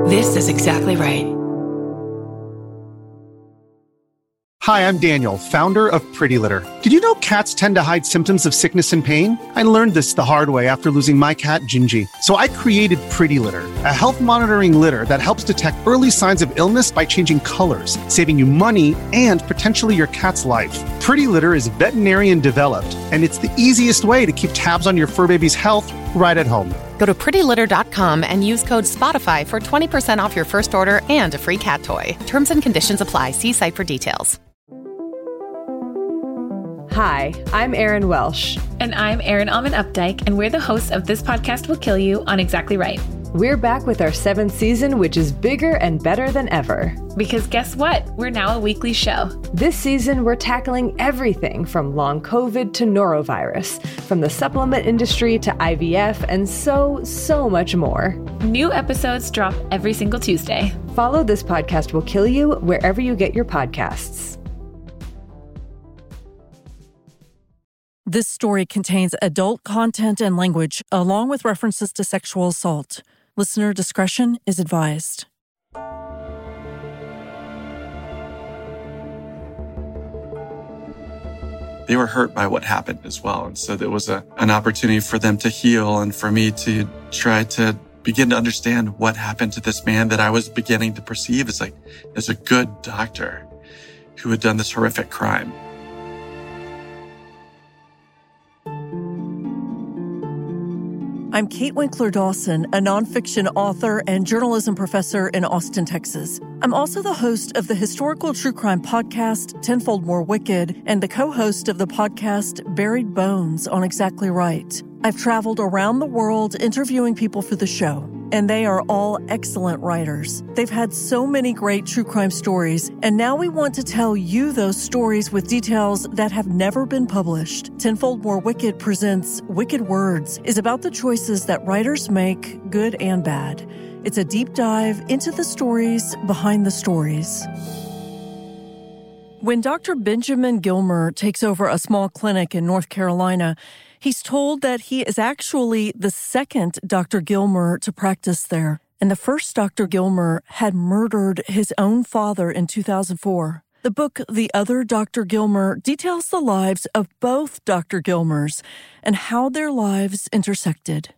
This is exactly right. Hi, I'm Daniel, founder of Pretty Litter. Did you know cats tend to hide symptoms of sickness and pain? I learned this the hard way after losing my cat, Gingy. So I created Pretty Litter, a health monitoring litter that helps detect early signs of illness by changing colors, saving you money and potentially your cat's life. Pretty Litter is veterinarian developed, and it's the easiest way to keep tabs on your fur baby's health right at home. Go to prettylitter.com and use code SPOTIFY for 20% off your first order and a free cat toy. Terms and conditions apply. See site for details. Hi, I'm Erin Welsh. And I'm Erin Alman Updike, and we're the hosts of This Podcast Will Kill You on Exactly Right. We're back with our 7th season, which is bigger and better than ever. Because guess what? We're now a weekly show. This season, we're tackling everything from long COVID to norovirus, from the supplement industry to IVF, and so much more. New episodes drop every single Tuesday. Follow This Podcast Will Kill You wherever you get your podcasts. This story contains adult content and language, along with references to sexual assault. Listener discretion is advised. They were hurt by what happened as well. And so there was an opportunity for them to heal and for me to try to begin to understand what happened to this man that I was beginning to perceive as a good doctor who had done this horrific crime. I'm Kate Winkler Dawson, a nonfiction author and journalism professor in Austin, Texas. I'm also the host of the historical true crime podcast, Tenfold More Wicked, and the co-host of the podcast Buried Bones on Exactly Right. I've traveled around the world interviewing people for the show, and they are all excellent writers. They've had so many great true crime stories, and now we want to tell you those stories with details that have never been published. Tenfold More Wicked presents Wicked Words, is about the choices that writers make, good and bad. It's a deep dive into the stories behind the stories. When Dr. Benjamin Gilmer takes over a small clinic in North Carolina, he's told that he is actually the second Dr. Gilmer to practice there. And the first Dr. Gilmer had murdered his own father in 2004. The book, The Other Dr. Gilmer, details the lives of both Dr. Gilmers and how their lives intersected.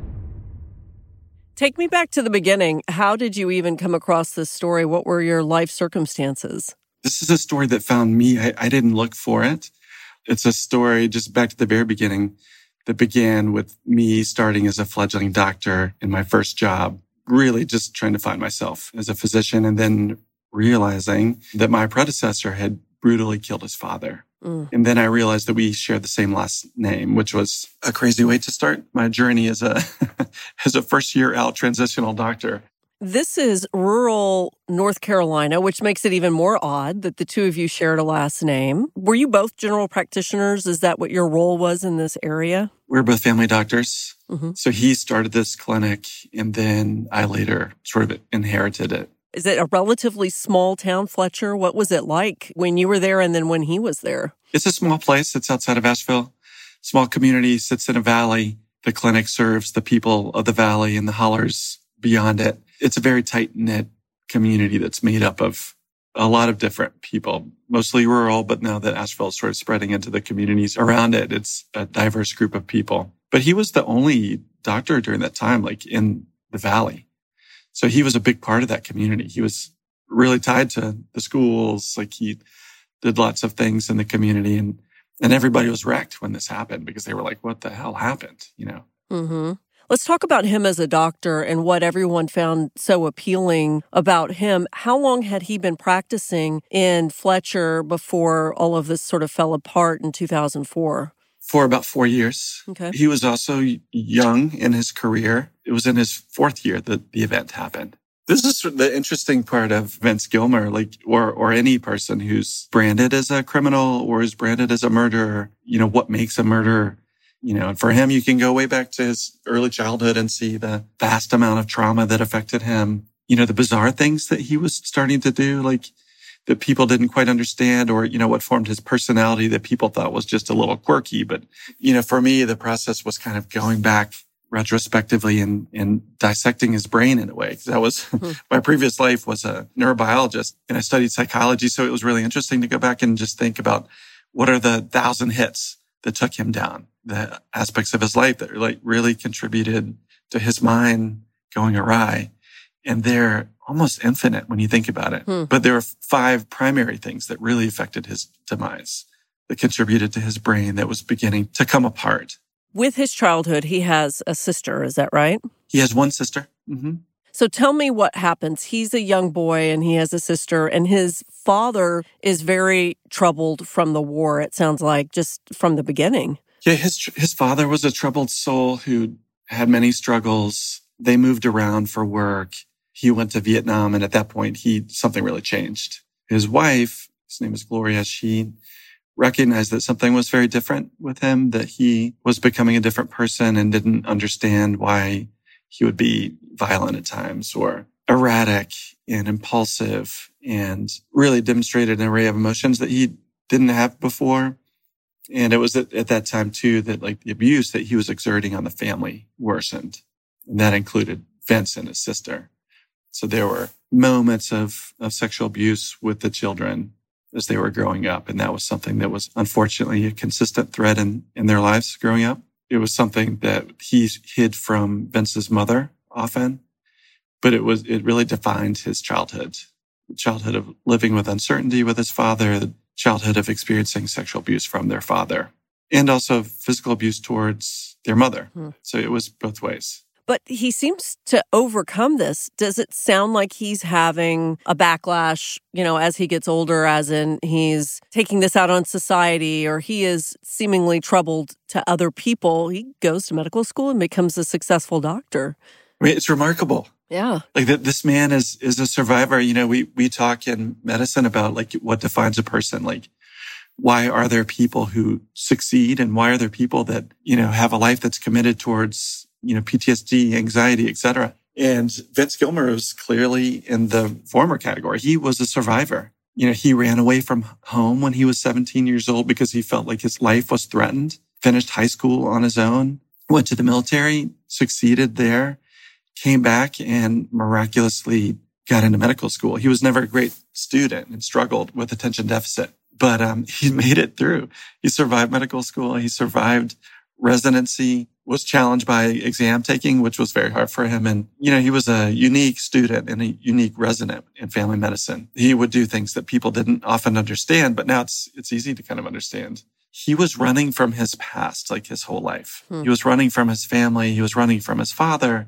Take me back to the beginning. How did you even come across this story? What were your life circumstances? This is a story that found me. I didn't look for it. It's a story just back to the very beginning that began with me starting as a fledgling doctor in my first job, really just trying to find myself as a physician and then realizing that my predecessor had brutally killed his father. And then I realized that we shared the same last name, which was a crazy way to start my journey as a as a first-year out transitional doctor. This is rural North Carolina, which makes it even more odd that the two of you shared a last name. Were you both general practitioners? Is that what your role was in this area? We were both family doctors. Mm-hmm. So he started this clinic, and then I later sort of inherited it. Is it a relatively small town, Fletcher? What was it like when you were there and then when he was there? It's a small place. It's outside of Asheville. Small community, sits in a valley. The clinic serves the people of the valley and the hollers beyond it. It's a very tight-knit community that's made up of a lot of different people, mostly rural, but now that Asheville is sort of spreading into the communities around it, it's a diverse group of people. But he was the only doctor during that time, in the valley. So he was a big part of that community. He was really tied to the schools. He did lots of things in the community, and everybody was wrecked when this happened because they were like, what the hell happened? Mm-hmm. Let's talk about him as a doctor and what everyone found so appealing about him. How long had he been practicing in Fletcher before all of this sort of fell apart in 2004? For about 4 years. Okay. He was also young in his career. It was in his 4th year that the event happened. This is the interesting part of Vince Gilmer, or any person who's branded as a criminal or is branded as a murderer. What makes a murderer? And for him, you can go way back to his early childhood and see the vast amount of trauma that affected him. The bizarre things that he was starting to do, that people didn't quite understand, or, what formed his personality that people thought was just a little quirky. But, for me, the process was kind of going back retrospectively and dissecting his brain in a way. Because that was my previous life was a neurobiologist and I studied psychology. So it was really interesting to go back and just think about what are the 1,000 hits that took him down, the aspects of his life that really contributed to his mind going awry. And they're almost infinite when you think about it. But there were 5 primary things that really affected his demise, that contributed to his brain that was beginning to come apart. With his childhood, he has a sister, is that right? He has one sister. Mm-hmm. So tell me what happens. He's a young boy and he has a sister, and his father is very troubled from the war, it sounds like, just from the beginning. Yeah, his father was a troubled soul who had many struggles. They moved around for work. He went to Vietnam, and at that point, something really changed. His wife, his name is Gloria, she recognized that something was very different with him, that he was becoming a different person and didn't understand why he would be violent at times or erratic and impulsive and really demonstrated an array of emotions that he didn't have before. And it was at that time, too, that the abuse that he was exerting on the family worsened. And that included Vince and his sister. So there were moments of sexual abuse with the children as they were growing up. And that was something that was unfortunately a consistent thread in their lives growing up. It was something that he hid from Vince's mother often, but it really defined his childhood. The childhood of living with uncertainty with his father, the childhood of experiencing sexual abuse from their father, and also physical abuse towards their mother. So it was both ways. But he seems to overcome this. Does it sound like he's having a backlash, as he gets older, as in he's taking this out on society, or he is seemingly troubled to other people? He goes to medical school and becomes a successful doctor. I mean, it's remarkable. Yeah. This man is a survivor. We talk in medicine about what defines a person. Why are there people who succeed and why are there people that, have a life that's committed towards PTSD, anxiety, etc. And Vince Gilmer was clearly in the former category. He was a survivor. He ran away from home when he was 17 years old because he felt like his life was threatened, finished high school on his own, went to the military, succeeded there, came back and miraculously got into medical school. He was never a great student and struggled with attention deficit, but he made it through. He survived medical school. He survived residency, was challenged by exam taking, which was very hard for him. And, he was a unique student and a unique resident in family medicine. He would do things that people didn't often understand, but now it's easy to kind of understand. He was running from his past, his whole life. He was running from his family. He was running from his father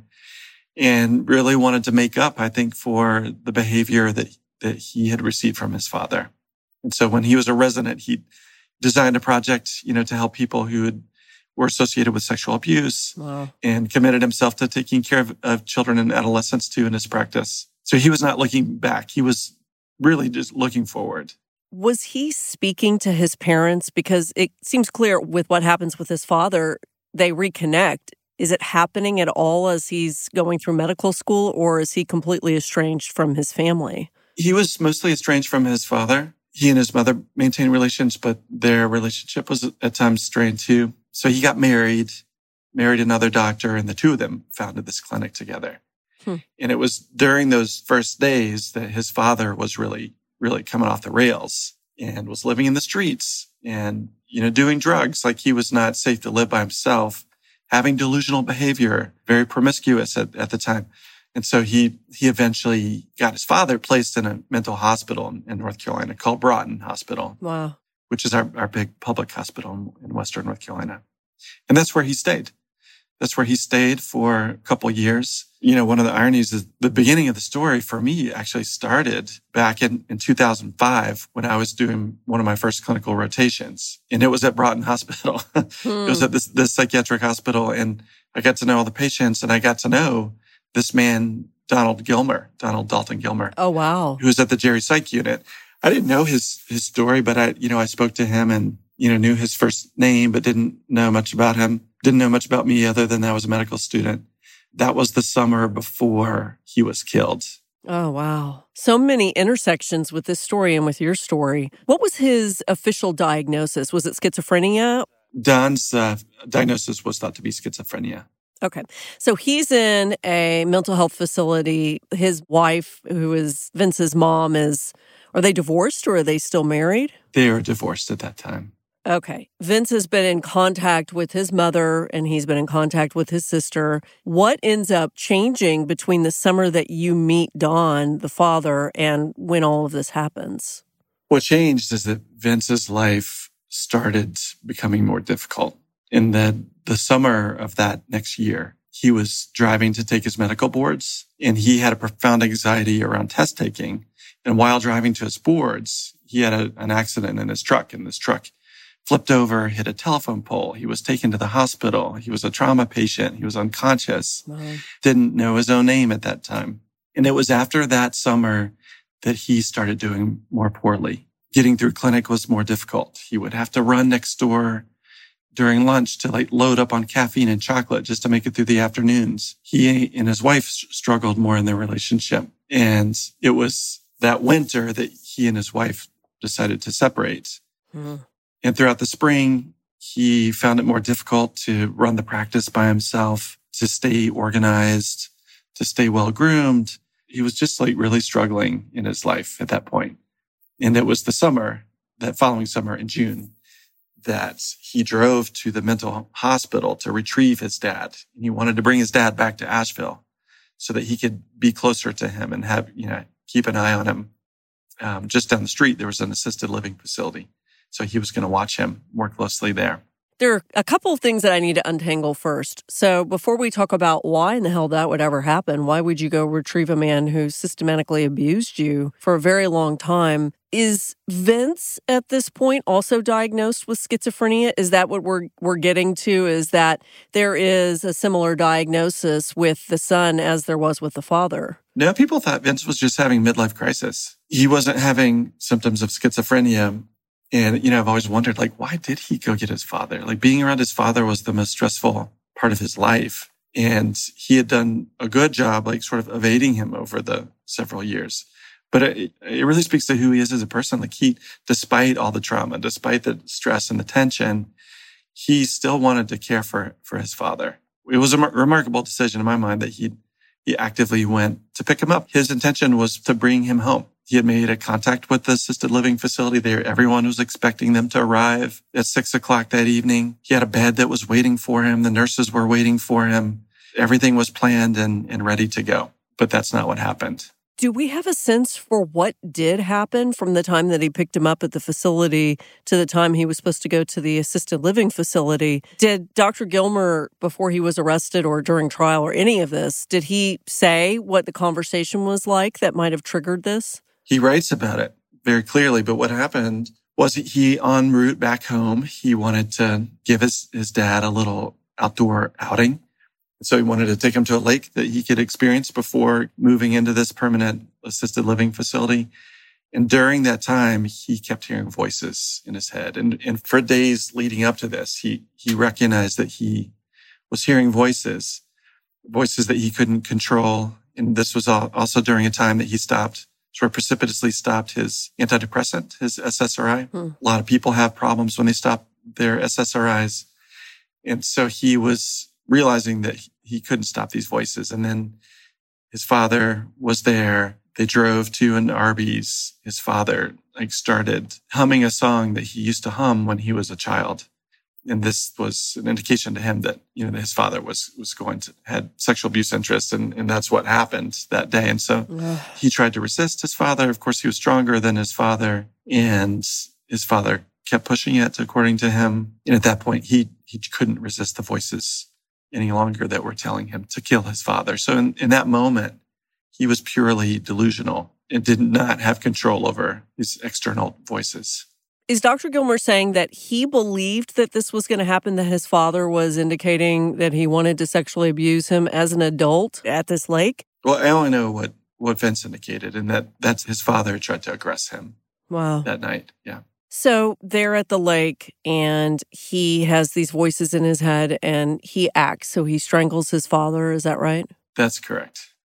and really wanted to make up, I think, for the behavior that he had received from his father. And so when he was a resident, he designed a project, to help people who were associated with sexual abuse. Wow. And committed himself to taking care of children and adolescents too in his practice. So he was not looking back. He was really just looking forward. Was he speaking to his parents? Because it seems clear with what happens with his father, they reconnect. Is it happening at all as he's going through medical school, or is he completely estranged from his family? He was mostly estranged from his father. He and his mother maintained relations, but their relationship was at times strained too. So he got married another doctor, and the two of them founded this clinic together. And it was during those first days that his father was really, really coming off the rails and was living in the streets and, doing drugs. He was not safe to live by himself, having delusional behavior, very promiscuous at the time. And so he eventually got his father placed in a mental hospital in North Carolina called Broughton Hospital. Wow. Which is our big public hospital in Western North Carolina. And that's where he stayed. That's where he stayed for a couple of years. One of the ironies is the beginning of the story for me actually started back in 2005 when I was doing one of my first clinical rotations. And it was at Broughton Hospital. It was at this psychiatric hospital. And I got to know all the patients, and I got to know this man, Donald Dalton Gilmer. Oh, wow. Who was at the Jerry Psych unit. I didn't know his story, but I spoke to him and, knew his first name, but didn't know much about him. Didn't know much about me other than I was a medical student. That was the summer before he was killed. Oh, wow. So many intersections with this story and with your story. What was his official diagnosis? Was it schizophrenia? Don's diagnosis was thought to be schizophrenia. Okay. So he's in a mental health facility. His wife, who is Vince's mom, are they divorced or are they still married? They are divorced at that time. Okay. Vince has been in contact with his mother and he's been in contact with his sister. What ends up changing between the summer that you meet Don, the father, and when all of this happens? What changed is that Vince's life started becoming more difficult. In the summer of that next year, he was driving to take his medical boards, and he had a profound anxiety around test taking. And while driving to his boards, he had an accident in his truck, and this truck flipped over, hit a telephone pole. He was taken to the hospital. He was a trauma patient. He was unconscious, didn't know his own name at that time. And it was after that summer that he started doing more poorly. Getting through clinic was more difficult. He would have to run next door during lunch to load up on caffeine and chocolate just to make it through the afternoons. He and his wife struggled more in their relationship. And it was that winter that he and his wife decided to separate. And throughout the spring, he found it more difficult to run the practice by himself, to stay organized, to stay well-groomed. He was just really struggling in his life at that point. And it was that following summer in June, that he drove to the mental hospital to retrieve his dad. And he wanted to bring his dad back to Asheville so that he could be closer to him and keep an eye on him. Just down the street, there was an assisted living facility. So he was going to watch him more closely there. There are a couple of things that I need to untangle first. So before we talk about why in the hell that would ever happen, why would you go retrieve a man who systematically abused you for a very long time? Is Vince at this point also diagnosed with schizophrenia? Is that what we're getting to? Is that there is a similar diagnosis with the son as there was with the father? No, people thought Vince was just having midlife crisis. He wasn't having symptoms of schizophrenia. And, I've always wondered, why did he go get his father? Being around his father was the most stressful part of his life. And he had done a good job, sort of evading him over the several years. But it really speaks to who he is as a person. He, despite all the trauma, despite the stress and the tension, he still wanted to care for his father. It was a remarkable decision in my mind that he actively went to pick him up. His intention was to bring him home. He had made a contact with the assisted living facility there. Everyone was expecting them to arrive at 6:00 that evening. He had a bed that was waiting for him. The nurses were waiting for him. Everything was planned and ready to go. But that's not what happened. Do we have a sense for what did happen from the time that he picked him up at the facility to the time he was supposed to go to the assisted living facility? Did Dr. Gilmer, before he was arrested or during trial or any of this, did he say what the conversation was like that might have triggered this? He writes about it very clearly, but what happened was he, en route back home, he wanted to give his dad a little outdoor outing. So he wanted to take him to a lake that he could experience before moving into this permanent assisted living facility. And during that time, he kept hearing voices in his head. And for days leading up to this, he recognized that he was hearing voices that he couldn't control. And this was also during a time that he precipitously stopped his antidepressant, his SSRI. A lot of people have problems when they stop their SSRIs. And so he was realizing that he couldn't stop these voices. And then his father was there. They drove to an Arby's. His father started humming a song that he used to hum when he was a child. And this was an indication to him that, his father had sexual abuse interests, and that's what happened that day. And so he tried to resist his father. Of course, he was stronger than his father, and his father kept pushing it, according to him. And at that point, he couldn't resist the voices any longer that were telling him to kill his father. So in that moment, he was purely delusional and did not have control over his external voices. Is Dr. Gilmer saying that he believed that this was going to happen, that his father was indicating that he wanted to sexually abuse him as an adult at this lake? Well, I only know what Vince indicated, and that's his father tried to aggress him. Wow. That night, yeah. So they're at the lake, and he has these voices in his head, and he acts. So he strangles his father. Is that right? That's correct.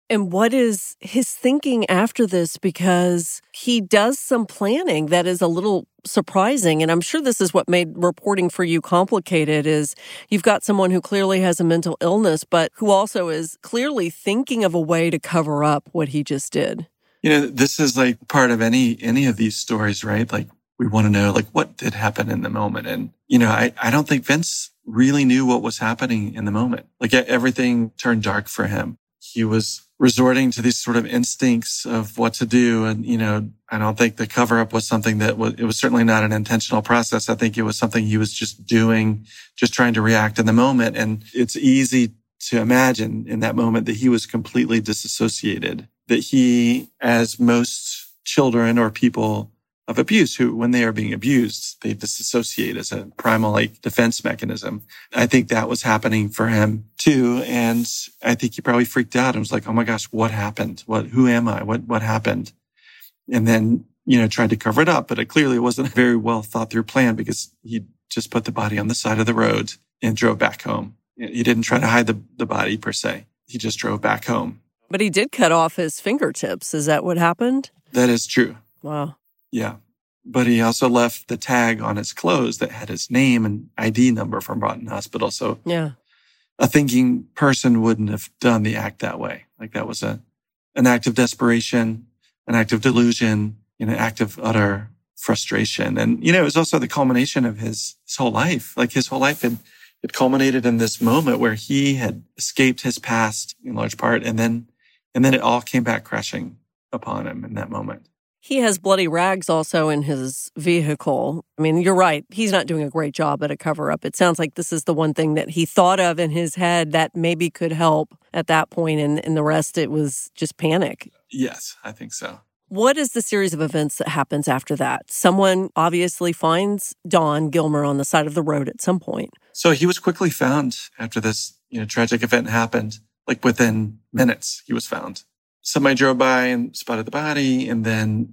And what is his thinking after this? Because he does some planning that is a little surprising. And I'm sure this is what made reporting for you complicated, is you've got someone who clearly has a mental illness, but who also is clearly thinking of a way to cover up what he just did. This is like part of any of these stories, right? Like, we want to know, like, what did happen in the moment? And, I don't think Vince really knew what was happening in the moment. Like, everything turned dark for him. He was resorting to these sort of instincts of what to do. And, I don't think the cover up was something it was certainly not an intentional process. I think it was something he was just doing, just trying to react in the moment. And it's easy to imagine in that moment that he was completely disassociated, that he, as most children or people of abuse who, when they are being abused, they disassociate as a primal defense mechanism. I think that was happening for him too. And I think he probably freaked out and was like, oh my gosh, what happened? Who am I? What happened? And then, tried to cover it up, but it clearly wasn't a very well thought through plan, because he just put the body on the side of the road and drove back home. He didn't try to hide the body per se. He just drove back home. But he did cut off his fingertips. Is that what happened? That is true. Wow. Yeah. But he also left the tag on his clothes that had his name and ID number from Broughton Hospital. So yeah, a thinking person wouldn't have done the act that way. Like, that was an act of desperation, an act of delusion, an act of utter frustration. And, it was also the culmination of his whole life. Like, his whole life had culminated in this moment where he had escaped his past in large part. And then it all came back crashing upon him in that moment. He has bloody rags also in his vehicle. I mean, you're right. He's not doing a great job at a cover-up. It sounds like this is the one thing that he thought of in his head that maybe could help at that point, and the rest, it was just panic. Yes, I think so. What is the series of events that happens after that? Someone obviously finds Don Gilmer on the side of the road at some point. So he was quickly found after this, tragic event happened. Like, within minutes, he was found. Somebody drove by and spotted the body. And then,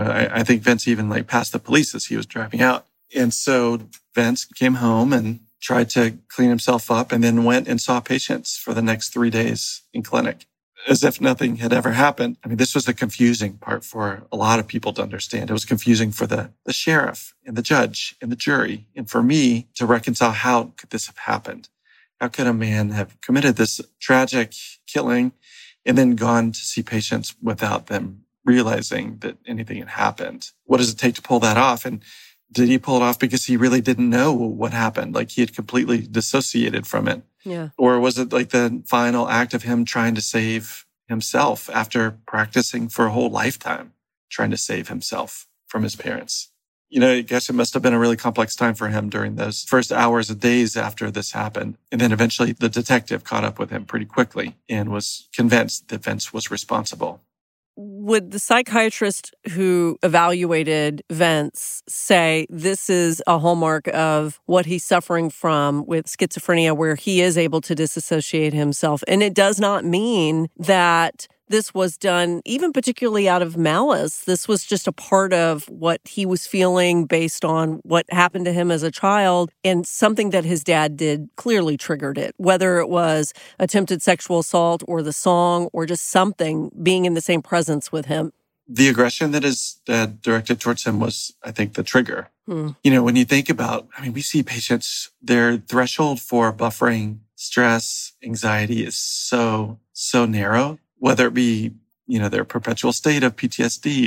I think Vince even passed the police as he was driving out. And so Vince came home and tried to clean himself up, and then went and saw patients for the next 3 days in clinic, as if nothing had ever happened. I mean, this was the confusing part for a lot of people to understand. It was confusing for the sheriff and the judge and the jury. And for me to reconcile, how could this have happened? How could a man have committed this tragic killing and then gone to see patients without them realizing that anything had happened? What does it take to pull that off? And did he pull it off because he really didn't know what happened? Like, he had completely dissociated from it. Yeah. Or was it like the final act of him trying to save himself after practicing for a whole lifetime, trying to save himself from his parents? I guess it must have been a really complex time for him during those first hours and days after this happened. And then eventually the detective caught up with him pretty quickly and was convinced that Vince was responsible. Would the psychiatrist who evaluated Vince say this is a hallmark of what he's suffering from with schizophrenia, where he is able to disassociate himself? And it does not mean that this was done even particularly out of malice. This was just a part of what he was feeling based on what happened to him as a child, and something that his dad did clearly triggered it, whether it was attempted sexual assault or the song or just something being in the same presence with him. The aggression that his dad directed towards him was, I think, the trigger. When you think about, we see patients, their threshold for buffering stress, anxiety is so narrow. Whether it be, their perpetual state of PTSD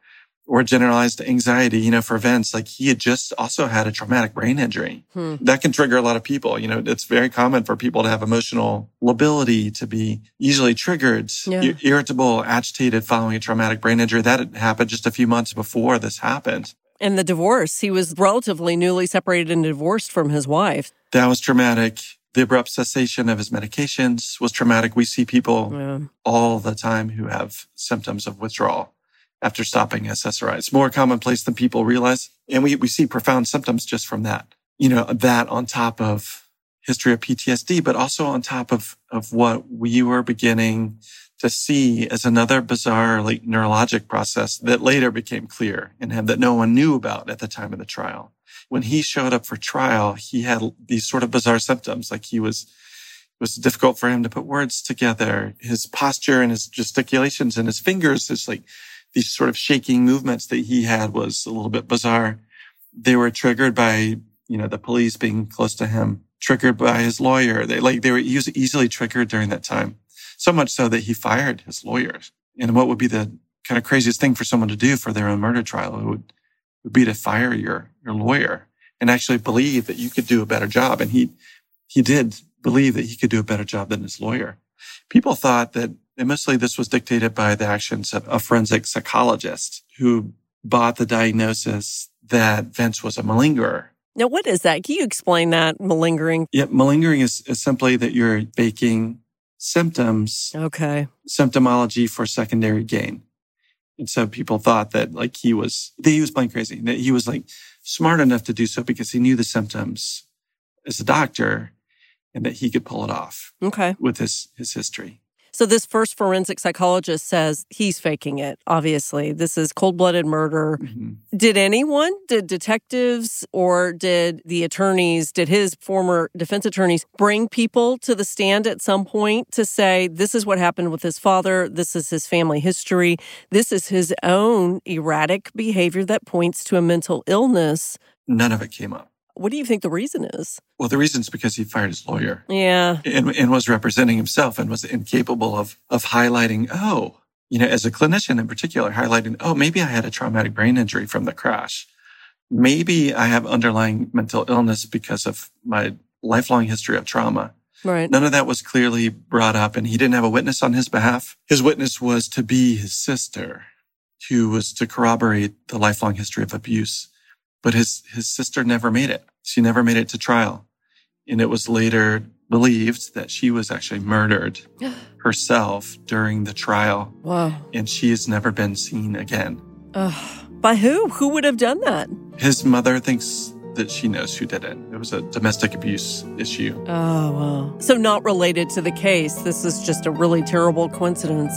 or generalized anxiety, for Vince, he had just also had a traumatic brain injury. That can trigger a lot of people. It's very common for people to have emotional lability, to be easily triggered, irritable, agitated following a traumatic brain injury. That had happened just a few months before this happened. And the divorce, he was relatively newly separated and divorced from his wife. That was traumatic. The abrupt cessation of his medications was traumatic. We see people all the time who have symptoms of withdrawal after stopping SSRI. It's more commonplace than people realize. And we see profound symptoms just from that. That on top of history of PTSD, but also on top of what we were beginning to see as another bizarre, neurologic process that later became clear in him that no one knew about at the time of the trial. When he showed up for trial, he had these sort of bizarre symptoms. He was was difficult for him to put words together. His posture and his gesticulations and his fingers, it's like these sort of shaking movements that he had was a little bit bizarre. They were triggered by, the police being close to him, triggered by his lawyer. They were easily triggered during that time. So much so that he fired his lawyers. And what would be the kind of craziest thing for someone to do for their own murder trial? It would be to fire your lawyer and actually believe that you could do a better job. And he did believe that he could do a better job than his lawyer. People thought that, and mostly this was dictated by the actions of a forensic psychologist who bought the diagnosis that Vince was a malingerer. Now, what is that? Can you explain that, malingering? Yeah, malingering is simply that you're faking symptoms, symptomology for secondary gain. And so people thought that he was playing crazy, that he was smart enough to do so because he knew the symptoms as a doctor and that he could pull it off with his history. So this first forensic psychologist says he's faking it, obviously. This is cold-blooded murder. Mm-hmm. Did detectives or did his former defense attorneys bring people to the stand at some point to say, this is what happened with his father, this is his family history, this is his own erratic behavior that points to a mental illness? None of it came up. What do you think the reason is? Well, the reason is because he fired his lawyer. Yeah. And was representing himself and was incapable of highlighting, as a clinician in particular, highlighting, maybe I had a traumatic brain injury from the crash. Maybe I have underlying mental illness because of my lifelong history of trauma. Right. None of that was clearly brought up, and he didn't have a witness on his behalf. His witness was to be his sister, who was to corroborate the lifelong history of abuse. But his sister never made it. She never made it to trial. And it was later believed that she was actually murdered herself during the trial. Wow. And she has never been seen again. By who? Who would have done that? His mother thinks that she knows who did it. It was a domestic abuse issue. Oh, wow. So not related to the case. This is just a really terrible coincidence.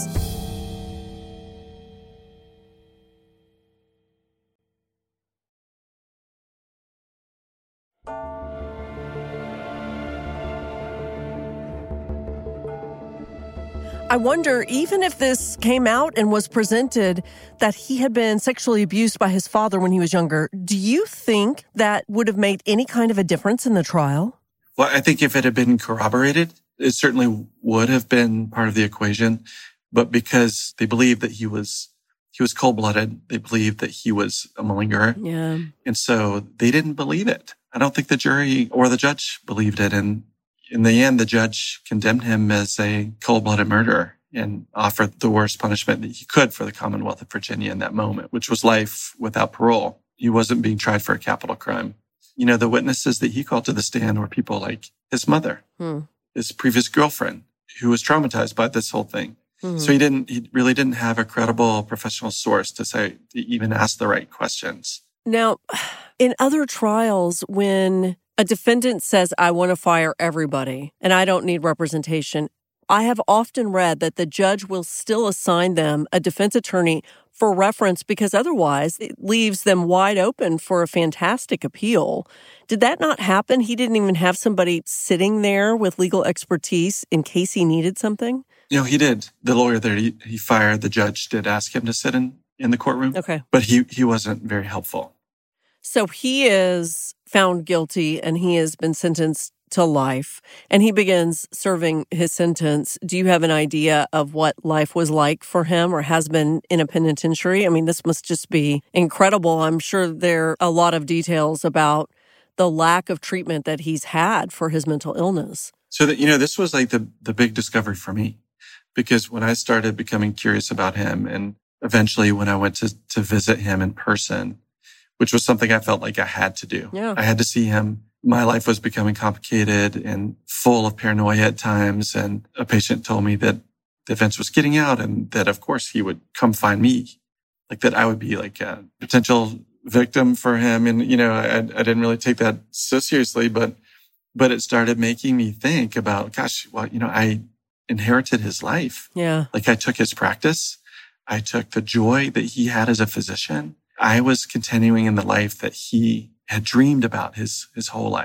I wonder, even if this came out and was presented that he had been sexually abused by his father when he was younger, do you think that would have made any kind of a difference in the trial? Well, I think if it had been corroborated, it certainly would have been part of the equation. But because they believed that he was cold-blooded, they believed that he was a malingerer. Yeah. And so they didn't believe it. I don't think the jury or the judge believed it. And in the end, the judge condemned him as a cold-blooded murderer and offered the worst punishment that he could for the Commonwealth of Virginia in that moment, which was life without parole. He wasn't being tried for a capital crime. The witnesses that he called to the stand were people like his mother, his previous girlfriend, who was traumatized by this whole thing. Mm-hmm. So he really didn't have a credible professional source to even ask the right questions. Now, in other trials, when a defendant says, I want to fire everybody and I don't need representation, I have often read that the judge will still assign them a defense attorney for reference because otherwise it leaves them wide open for a fantastic appeal. Did that not happen? He didn't even have somebody sitting there with legal expertise in case he needed something? He did. The lawyer that he fired, the judge did ask him to sit in the courtroom. Okay. But he wasn't very helpful. So he is found guilty and he has been sentenced to life and he begins serving his sentence. Do you have an idea of what life was like for him or has been in a penitentiary? I mean, this must just be incredible. I'm sure there are a lot of details about the lack of treatment that he's had for his mental illness. So that, this was like the big discovery for me, because when I started becoming curious about him and eventually when I went to visit him in person, which was something I felt like I had to do. Yeah. I had to see him. My life was becoming complicated and full of paranoia at times. And a patient told me that Vince was getting out and that, of course, he would come find me, like that I would be like a potential victim for him. And, I didn't really take that so seriously, but it started making me think about, gosh, well, I inherited his life. Yeah. Like I took his practice. I took the joy that he had as a physician. I was continuing in the life that he had dreamed about his whole life.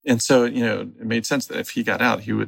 And so, it made sense that if he got out, he would,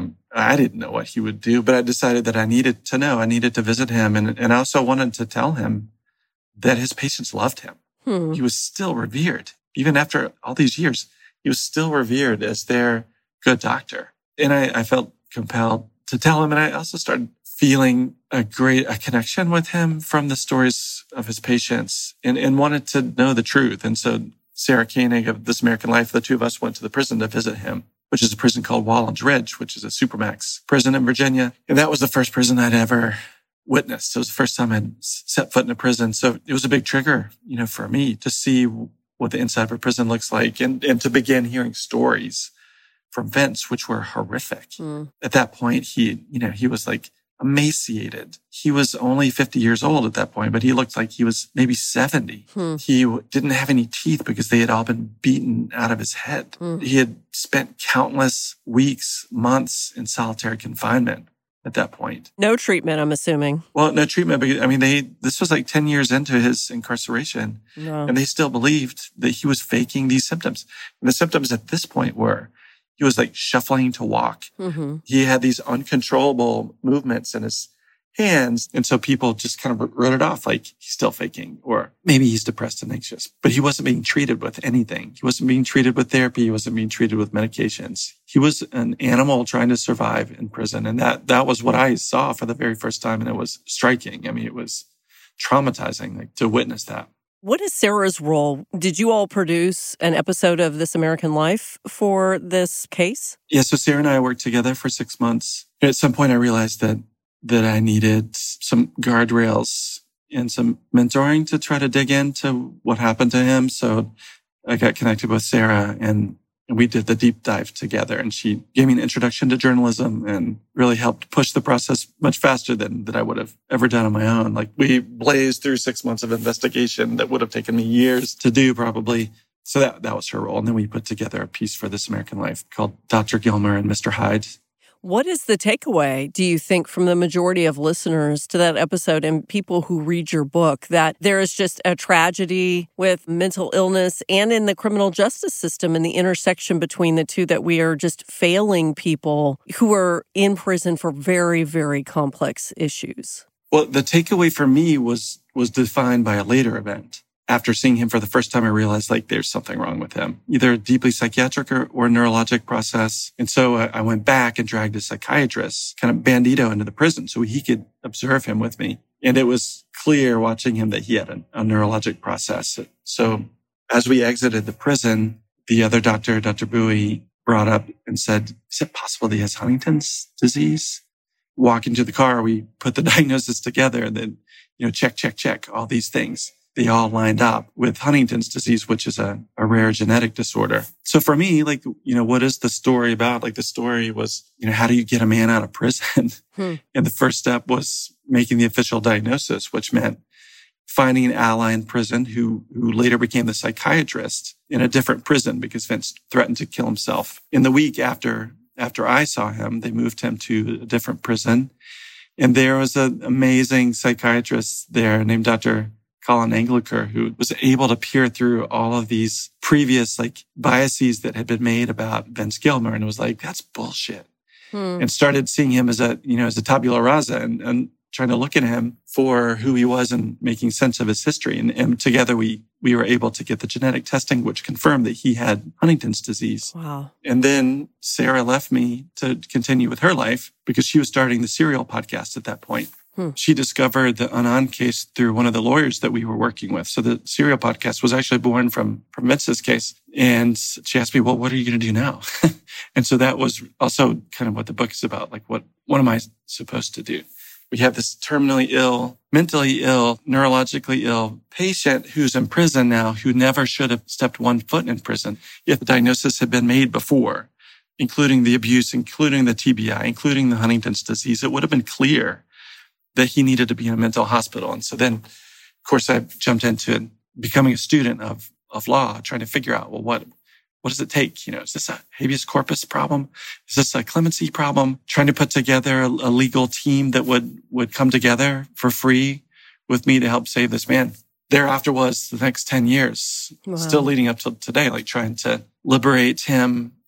I didn't know what he would do, but I decided that I needed to know. I needed to visit him. And I also wanted to tell him that his patients loved him. He was still revered. Even after all these years, he was still revered as their good doctor. And I felt compelled to tell him. And I also started feeling a connection with him from the stories of his patients and wanted to know the truth. And so Sarah Koenig of This American Life, the two of us went to the prison to visit him, which is a prison called Wallens Ridge, which is a supermax prison in Virginia. And that was the first prison I'd ever witnessed. It was the first time I'd set foot in a prison. So it was a big trigger, for me to see what the inside of a prison looks like and to begin hearing stories from Vince, which were horrific. At that point, he was like emaciated. He was only 50 years old at that point, but he looked like he was maybe 70. He didn't have any teeth because they had all been beaten out of his head. He had spent countless weeks, months in solitary confinement at that point. No treatment, I'm assuming. Well, no treatment. Because, this was like 10 years into his incarceration, and they still believed that he was faking these symptoms. And the symptoms at this point were he was like shuffling to walk. He had these uncontrollable movements in his hands. And so people just kind of wrote it off like he's still faking, or maybe he's depressed and anxious. But he wasn't being treated with anything. He wasn't being treated with therapy. He wasn't being treated with medications. He was an animal trying to survive in prison. And that was what I saw for the very first time. And it was striking. It was traumatizing to witness that. What is Sarah's role? Did you all produce an episode of This American Life for this case? Yeah, so Sarah and I worked together for 6 months. At some point, I realized that I needed some guardrails and some mentoring to try to dig into what happened to him. So I got connected with Sarah and we did the deep dive together. And she gave me an introduction to journalism and really helped push the process much faster than I would have ever done on my own. Like we blazed through 6 months of investigation that would have taken me years to do probably. So that was her role. And then we put together a piece for This American Life called Dr. Gilmer and Mr. Hyde. What is the takeaway, do you think, from the majority of listeners to that episode and people who read your book, that there is just a tragedy with mental illness and in the criminal justice system and the intersection between the two, that we are just failing people who are in prison for very, very complex issues? Well, the takeaway for me was defined by a later event. After seeing him for the first time, I realized there's something wrong with him, either a deeply psychiatric or neurologic process. And so I went back and dragged a psychiatrist, kind of bandito, into the prison so he could observe him with me. And it was clear watching him that he had a neurologic process. So as we exited the prison, the other doctor, Dr. Bowie, brought up and said, is it possible that he has Huntington's disease? Walking to the car, we put the diagnosis together and then, check, all these things. They all lined up with Huntington's disease, which is a rare genetic disorder. So for me, what is the story about? The story was, how do you get a man out of prison? And the first step was making the official diagnosis, which meant finding an ally in prison who later became the psychiatrist in a different prison because Vince threatened to kill himself. In the week after I saw him, they moved him to a different prison. And there was an amazing psychiatrist there named Dr. Colin Angliker, who was able to peer through all of these previous biases that had been made about Vince Gilmer. And it was that's bullshit. And started seeing him as a tabula rasa and trying to look at him for who he was and making sense of his history. And together we were able to get the genetic testing, which confirmed that he had Huntington's disease. Wow. And then Sarah left me to continue with her life because she was starting the Serial podcast at that point. She discovered the Anand case through one of the lawyers that we were working with. So the Serial podcast was actually born from Vince's case. And she asked me, well, what are you going to do now? And so that was also kind of what the book is about. What am I supposed to do? We have this terminally ill, mentally ill, neurologically ill patient who's in prison now who never should have stepped one foot in prison. Yet the diagnosis had been made before, including the abuse, including the TBI, including the Huntington's disease. It would have been clear that he needed to be in a mental hospital. And so then, of course, I jumped into becoming a student of law, trying to figure out, well, what does it take? Is this a habeas corpus problem? Is this a clemency problem? Trying to put together a legal team that would come together for free with me to help save this man. Thereafter was the next 10 years, still leading up to today, trying to liberate him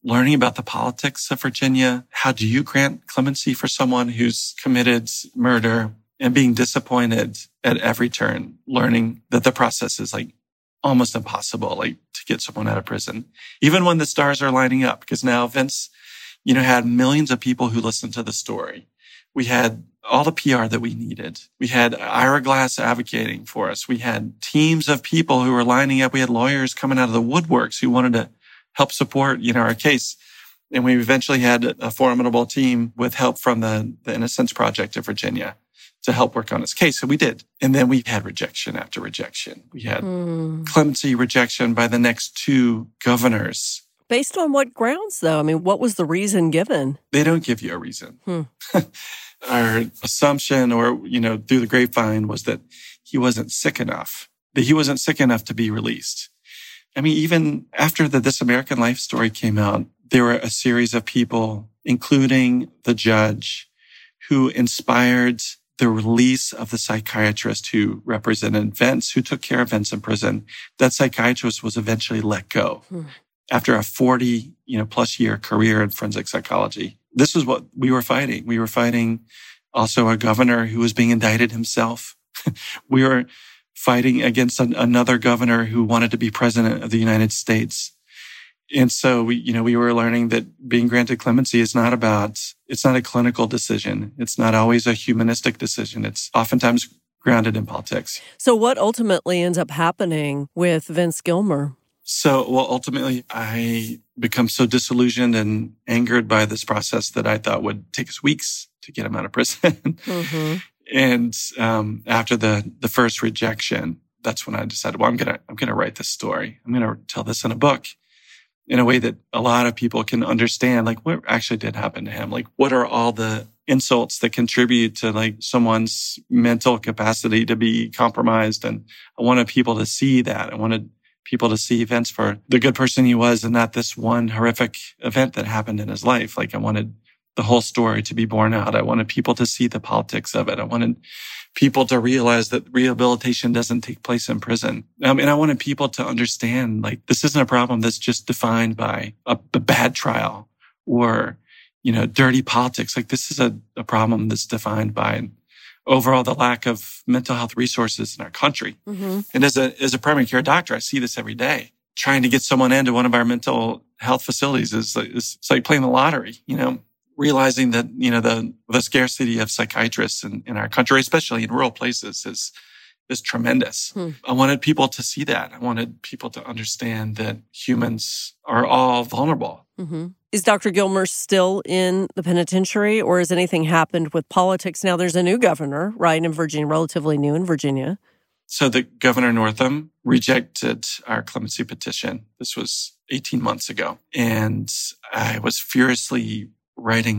learning about the politics of Virginia. How do you grant clemency for someone who's committed murder, and being disappointed at every turn, learning that the process is like almost impossible, like to get someone out of prison, even when the stars are lining up. Because now Vince, had millions of people who listened to the story. We had all the PR that we needed. We had Ira Glass advocating for us. We had teams of people who were lining up. We had lawyers coming out of the woodworks who wanted to help support, our case. And we eventually had a formidable team with help from the Innocence Project of Virginia to help work on his case. So we did. And then we had rejection after rejection. We had clemency rejection by the next 2 governors. Based on what grounds, though? I mean, what was the reason given? They don't give you a reason. Our assumption, or, through the grapevine, was that he wasn't sick enough, to be released. I mean, even after the This American Life story came out, there were a series of people, including the judge, who inspired the release of the psychiatrist who represented Vince, who took care of Vince in prison. That psychiatrist was eventually let go after a 40, plus year career in forensic psychology. This is what we were fighting. We were fighting also a governor who was being indicted himself. We were fighting against another governor who wanted to be president of the United States. And so we were learning that being granted clemency is not a clinical decision. It's not always a humanistic decision. It's oftentimes grounded in politics. So what ultimately ends up happening with Vince Gilmer? So, ultimately, I become so disillusioned and angered by this process that I thought would take us weeks to get him out of prison. And after the first rejection, that's when I decided, I'm gonna write this story. I'm gonna tell this in a book in a way that a lot of people can understand, like, what actually did happen to him. Like, what are all the insults that contribute to like someone's mental capacity to be compromised? And I wanted people to see that. I wanted people to see Vince for the good person he was and not this one horrific event that happened in his life. Like, I wanted the whole story to be borne out. I wanted people to see the politics of it. I wanted people to realize that rehabilitation doesn't take place in prison. And I wanted people to understand, like, this isn't a problem that's just defined by a bad trial or, dirty politics. Like, this is a problem that's defined by overall the lack of mental health resources in our country. And as a primary care doctor, I see this every day. Trying to get someone into one of our mental health facilities is like playing the lottery, realizing that, the scarcity of psychiatrists in our country, especially in rural places, is tremendous. I wanted people to see that. I wanted people to understand that humans are all vulnerable. Is Dr. Gilmer still in the penitentiary, or has anything happened with politics? Now there's a new governor, right, in Virginia, relatively new in Virginia. So the Governor Northam rejected our clemency petition. This was 18 months ago. And I was furiously writing.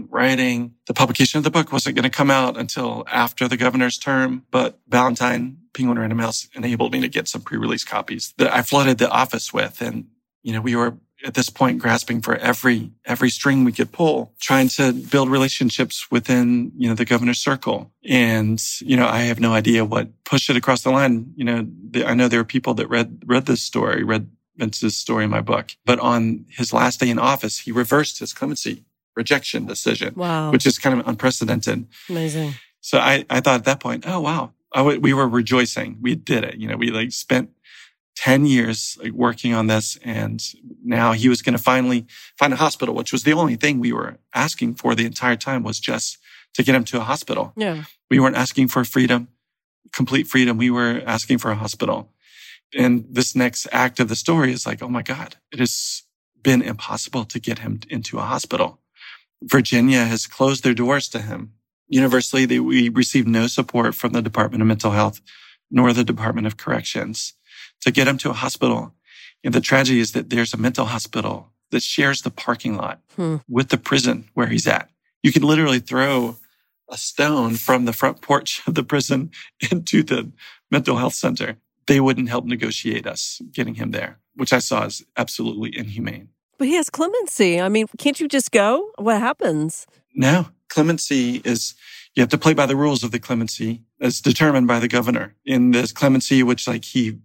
The publication of the book wasn't going to come out until after the governor's term, but Valentine, Penguin Random House, enabled me to get some pre-release copies that I flooded the office with. And, we were at this point grasping for every string we could pull, trying to build relationships within, the governor's circle. And, I have no idea what pushed it across the line. I know there were people that read this story, read Vince's story in my book, but on his last day in office, he reversed his clemency rejection decision, which is kind of unprecedented. Amazing. So I thought at that point, oh, wow, we were rejoicing. We did it. We spent 10 years working on this, and now he was going to finally find a hospital, which was the only thing we were asking for the entire time, was just to get him to a hospital. Yeah. We weren't asking for freedom, complete freedom. We were asking for a hospital. And this next act of the story is like, oh my God, it has been impossible to get him into a hospital. Virginia has closed their doors to him. Universally, we received no support from the Department of Mental Health nor the Department of Corrections to get him to a hospital. And the tragedy is that there's a mental hospital that shares the parking lot with the prison where he's at. You can literally throw a stone from the front porch of the prison into the mental health center. They wouldn't help negotiate us getting him there, which I saw as absolutely inhumane. But he has clemency. I mean, can't you just go? What happens? No. Clemency is, you have to play by the rules of the clemency as determined by the governor. In this clemency, which he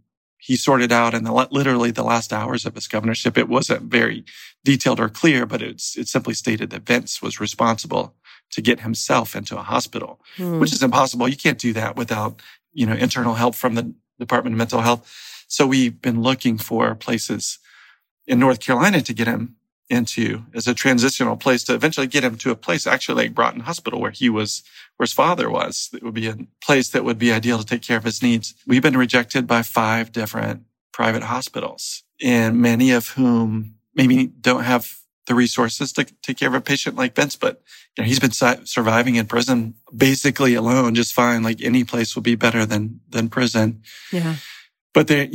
he sorted out in literally the last hours of his governorship. It wasn't very detailed or clear, but it simply stated that Vince was responsible to get himself into a hospital, which is impossible. You can't do that without, internal help from the Department of Mental Health. So we've been looking for places in North Carolina to get him into as a transitional place to eventually get him to a place actually like Broughton Hospital where his father was. It would be a place that would be ideal to take care of his needs. We've been rejected by 5 different private hospitals, and many of whom maybe don't have the resources to take care of a patient like Vince, but he's been surviving in prison basically alone just fine. Like any place would be better than prison. Yeah. But they,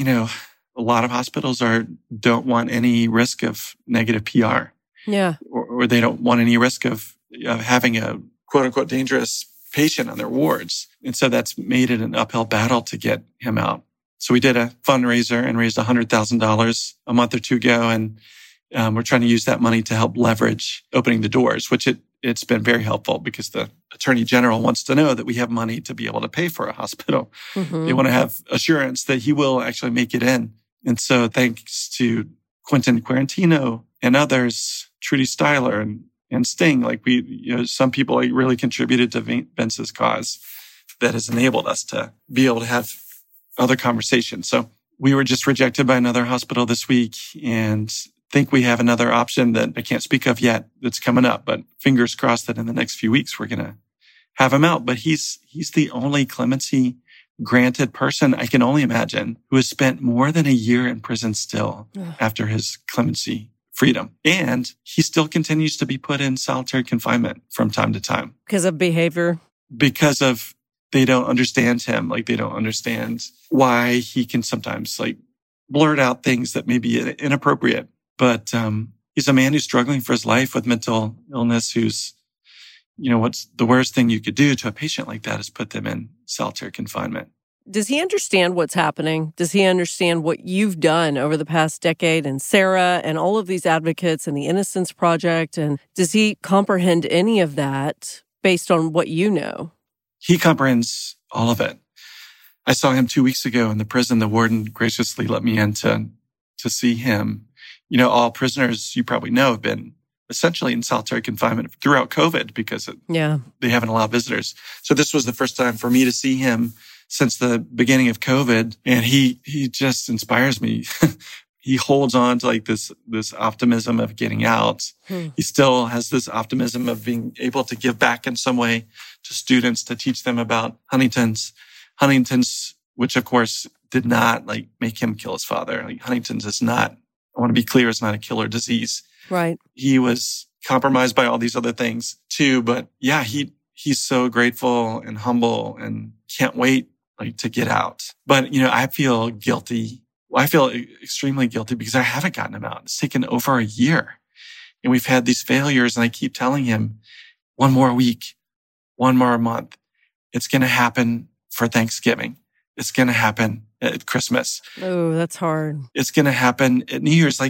a lot of hospitals don't want any risk of negative PR. Yeah. Or they don't want any risk of having a quote unquote dangerous patient on their wards. And so that's made it an uphill battle to get him out. So we did a fundraiser and raised $100,000 a month or two ago. And we're trying to use that money to help leverage opening the doors, which it's been very helpful because the Attorney General wants to know that we have money to be able to pay for a hospital. Mm-hmm. They want to have assurance that he will actually make it in. And so thanks to Quentin Quarantino and others, Trudy Styler and Sting, some people really contributed to Vince's cause that has enabled us to be able to have other conversations. So we were just rejected by another hospital this week and think we have another option that I can't speak of yet that's coming up, but fingers crossed that in the next few weeks, we're going to have him out. But he's the only clemency granted person I can only imagine who has spent more than a year in prison still after his clemency freedom. And he still continues to be put in solitary confinement from time to time. Because of behavior? Because of they don't understand him. They don't understand why he can sometimes blurt out things that may be inappropriate. But he's a man who's struggling for his life with mental illness, who's, what's the worst thing you could do to a patient like that is put them in solitary confinement. Does he understand what's happening? Does he understand what you've done over the past decade and Sarah and all of these advocates and the Innocence Project? And does he comprehend any of that based on what you know? He comprehends all of it. I saw him 2 weeks ago in the prison. The warden graciously let me in to see him. All prisoners, you probably know, have been essentially in solitary confinement throughout COVID because they haven't allowed visitors. So this was the first time for me to see him since the beginning of COVID. And he just inspires me. He holds on to this optimism of getting out. He still has this optimism of being able to give back in some way to students, to teach them about Huntington's, which of course did not make him kill his father. Huntington's is not, I want to be clear, it's not a killer disease. Right. He was compromised by all these other things too. But yeah, he's so grateful and humble and can't wait to get out. But, I feel guilty. I feel extremely guilty because I haven't gotten him out. It's taken over a year and we've had these failures. And I keep telling him 1 more week, 1 more month. It's going to happen for Thanksgiving. It's going to happen at Christmas. Oh, that's hard. It's going to happen at New Year's.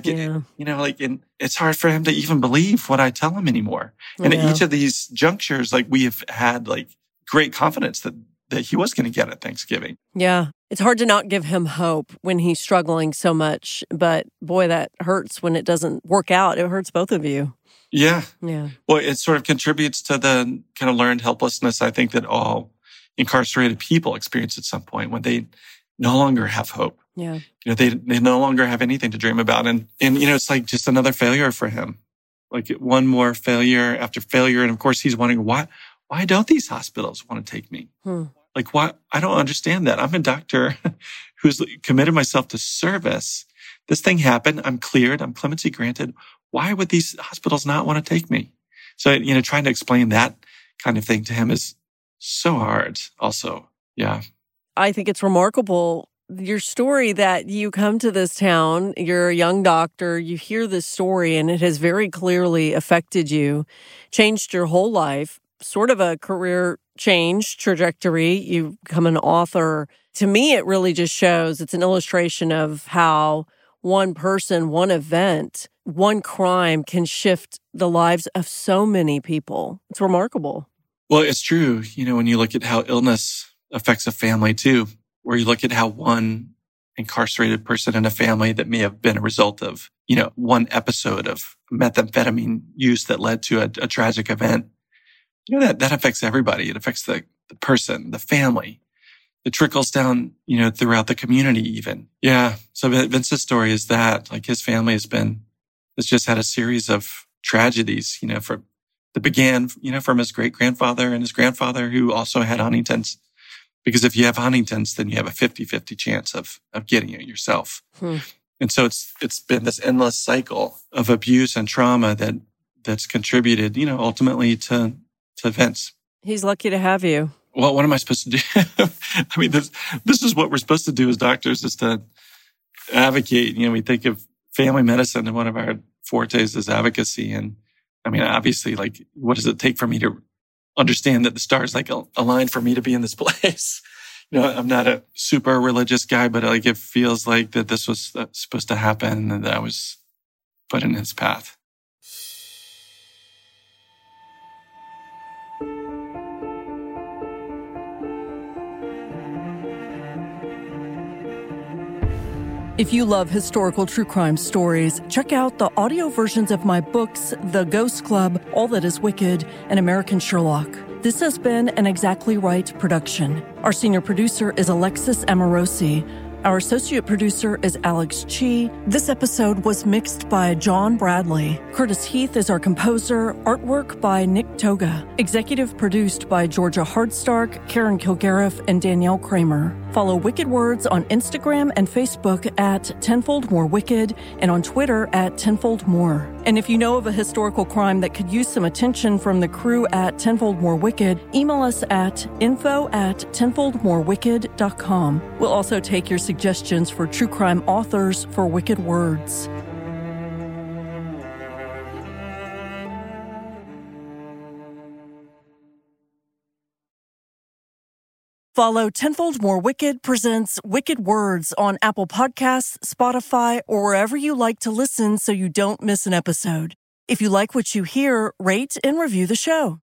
It's hard for him to even believe what I tell him anymore. And at each of these junctures, we have had great confidence that he was going to get at Thanksgiving. Yeah. It's hard to not give him hope when he's struggling so much. But boy, that hurts when it doesn't work out. It hurts both of you. Yeah. Yeah. Well, it sort of contributes to the kind of learned helplessness, I think, that all incarcerated people experience at some point when they no longer have hope. Yeah. They no longer have anything to dream about. And it's just another failure for him. One more failure after failure. And of course, he's wondering, why don't these hospitals want to take me? Why? I don't understand that. I'm a doctor who's committed myself to service. This thing happened. I'm cleared. I'm clemency granted. Why would these hospitals not want to take me? So, trying to explain that kind of thing to him is so hard also. Yeah. I think it's remarkable, your story, that you come to this town, you're a young doctor, you hear this story, and it has very clearly affected you, changed your whole life, sort of a career change trajectory. You become an author. To me, it really just shows, it's an illustration of how one person, one event, one crime can shift the lives of so many people. It's remarkable. Well, it's true. When you look at how illness affects a family too, where you look at how one incarcerated person in a family that may have been a result of, one episode of methamphetamine use that led to a tragic event. That affects everybody. It affects the person, the family. It trickles down, throughout the community even. Yeah. So Vince's story is that, like, his family has just had a series of tragedies, that began, from his great-grandfather and his grandfather who also had Huntington's. Because if you have Huntington's, then you have a 50-50 chance of getting it yourself. And so it's been this endless cycle of abuse and trauma that's contributed, ultimately to Vince. He's lucky to have you. Well, what am I supposed to do? I mean, this is what we're supposed to do as doctors, is to advocate. We think of family medicine, and one of our fortes is advocacy. And I mean, obviously, like, what does it take for me to understand that the stars like aligned for me to be in this place? I'm not a super religious guy, but like, it feels like that this was supposed to happen and that I was put in his path. If you love historical true crime stories, check out the audio versions of my books, The Ghost Club, All That Is Wicked, and American Sherlock. This has been an Exactly Right production. Our senior producer is Alexis Amorosi. Our associate producer is Alex Chi. This episode was mixed by John Bradley. Curtis Heath is our composer. Artwork by Nick Toga. Executive produced by Georgia Hardstark, Karen Kilgariff, and Danielle Kramer. Follow Wicked Words on Instagram and Facebook at Tenfold More Wicked and on Twitter at Tenfold More. And if you know of a historical crime that could use some attention from the crew at Tenfold More Wicked, email us at info@tenfoldmorewicked.com. We'll also take your suggestions for true crime authors for Wicked Words. Follow Tenfold More Wicked presents Wicked Words on Apple Podcasts, Spotify, or wherever you like to listen so you don't miss an episode. If you like what you hear, rate and review the show.